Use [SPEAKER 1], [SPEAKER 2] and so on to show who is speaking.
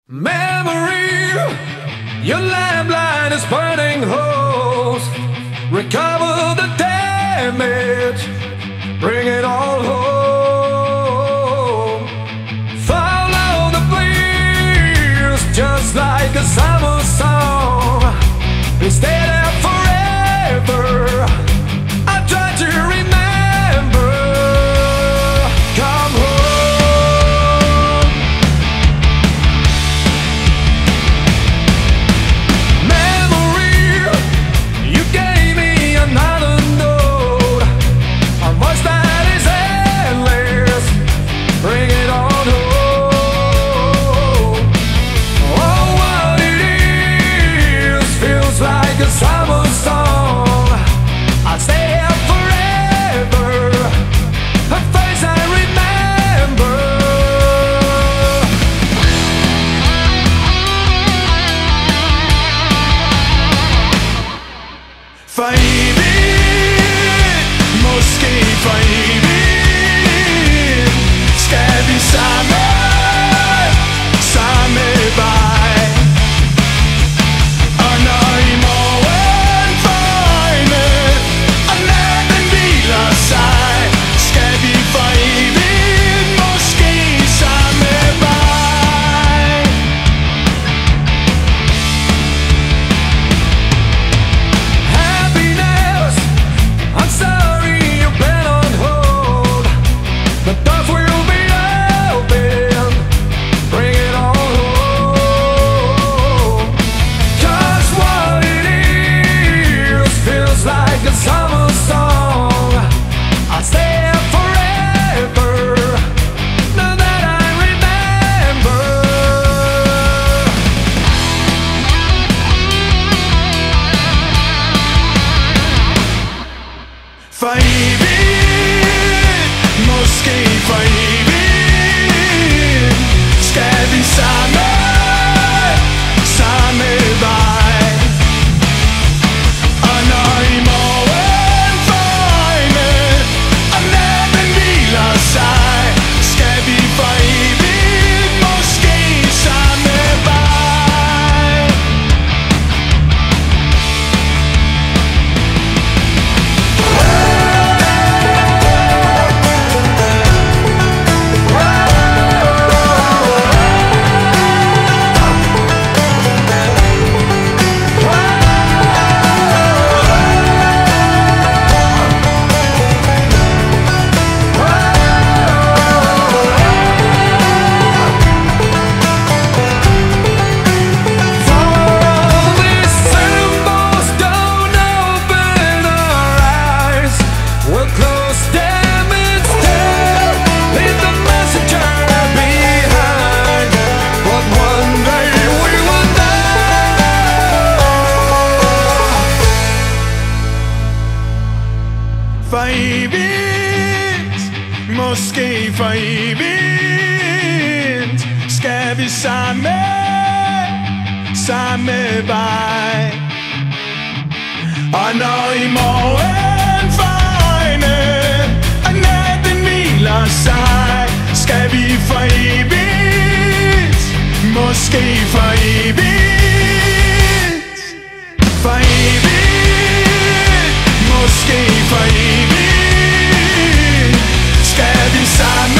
[SPEAKER 1] Memory, your lamplight is burning holes. Recover the damage, bring it all home. Follow the breeze, just like a summer song. We stay there forever. I try to remember. Come home. Memory, you gave me another note. A voice that is endless. Bring it on home. Oh, what it is feels like a summer song. I'll stay here forever. A face I remember.
[SPEAKER 2] Fajbin, måske Fajbin. Skal vi samme vej? Og når i morgen får øjne, og natten hviler sig, skal vi Fajbin, måske samme vej.
[SPEAKER 1] Happiness, I'm sorry you've been on hold. The doors will be open. Bring it all home. 'Cause what it is feels like a summer song. I'll stay here forever. Now that I remember.
[SPEAKER 2] Fajbin, måske Fajbin. Skal vi samme vej? Og når i morgen får øjne, og natten hviler sig, skal vi Fajbin, måske samme vej.
[SPEAKER 1] All these symbols don't open our eyes. We'll close them instead. Leave the messenger behind. But one day we will know.
[SPEAKER 2] Fajbin, måske Fajbin. Skal vi samme vej? Og når i morgen får øjne, og natten hviler sig, skal vi Fajbin, måske Fajbin. Fajbin, måske Fajbin. Skal vi samme